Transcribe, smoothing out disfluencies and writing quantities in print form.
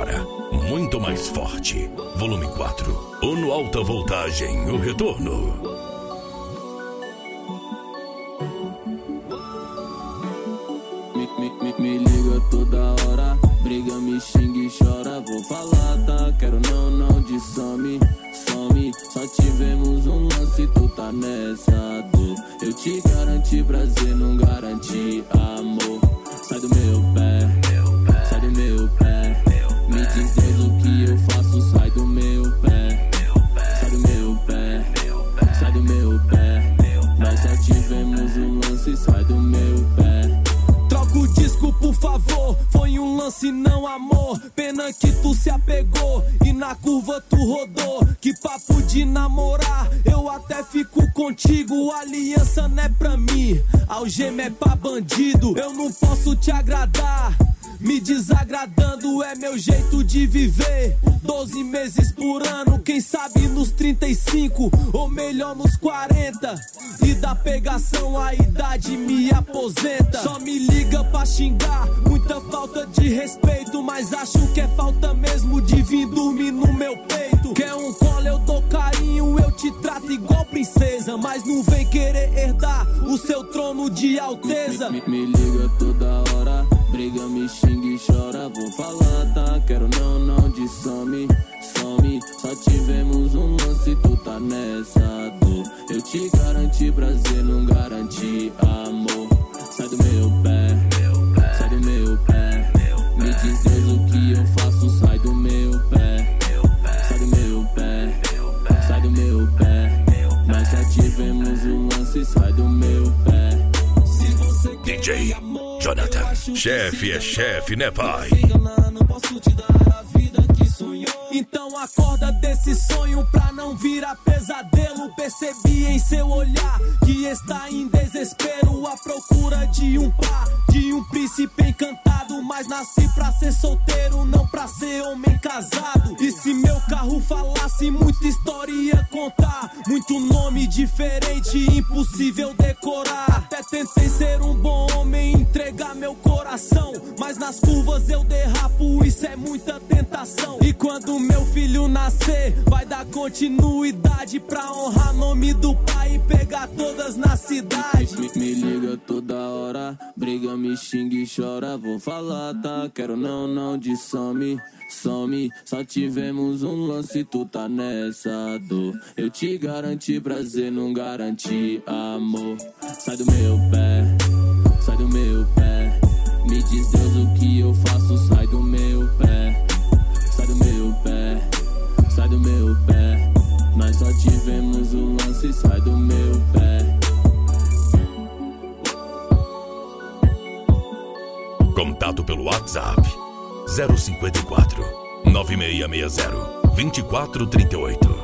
agora, muito mais forte. Volume 4. O No Alta Voltagem, o retorno. Me liga toda hora, briga, me xinga e chora. Vou falar, tá? Quero não de some. Só tivemos um lance, tu tá nessa dor. Eu te garanti prazer, não garanti amor. Sai do meu pé, sai do meu pé. Me diz Deus o que eu faço, sai do meu pé. Sai do meu pé, sai do meu pé. Nós só tivemos um lance, sai do meu pé. Troca o disco, por favor. Foi um lance, não amor. Pena que tu se apegou e na curva tu rodou. Que papo de namorar, eu até fico contigo. Aliança não é pra mim, algema é pra bandido. Eu não posso te agradar, me desagradando é meu jeito de viver. 12 meses por ano, quem sabe nos 35, ou melhor nos 40. E da pegação a idade me aposenta. Só me liga pra xingar, muita falta de respeito. Mas acho que é falta mesmo de vir dormir no meu peito. Quer um colo, eu dou carinho, eu te trato igual princesa. Mas não vem querer herdar o seu trono de alteza. Me liga toda hora, briga, me xinga e chora. Vou falar, tá? Quero não de some. Só tivemos um lance, tu tá nessa dor. Eu te garanti prazer, não garanti amor. Sai do meu pé, sai do meu pé. Me diz Deus o que eu faço, sai do meu pé. Sai do meu pé, sai do meu pé. Nós só tivemos um lance, sai do meu pé. DJ Jonathan, chefe é chefe, né, pai? Não posso te dar a vida que sonhou. Então acorda desse sonho pra não virar pesadelo. Percebi em seu olhar que está em desespero, à procura de um par, de um príncipe encantado. Mas nasci pra ser solteiro, não pra ser homem casado. E se meu carro falasse, muita história ia contar. Muito nome diferente, impossível decorar. Até tentei ser um bom homem, entregar meu coração, mas nas curvas eu derrapo, isso é muita tentação. E quando meu filho nascer, vai dar continuidade pra honrar nome do pai e pegar todas na cidade. Me liga toda hora, briga, me xinga e chora. Vou falar, tá? Quero não de some. Só tivemos um lance, tu tá nessa dor. Eu te garanti prazer, não garanti amor. Sai do meu pé, sai do meu pé. Me diz Deus o que eu faço, sai do meu pé. Sai do meu pé, sai do meu pé. Nós só tivemos um lance, sai do meu pé. Contato pelo WhatsApp 054 9660 2438.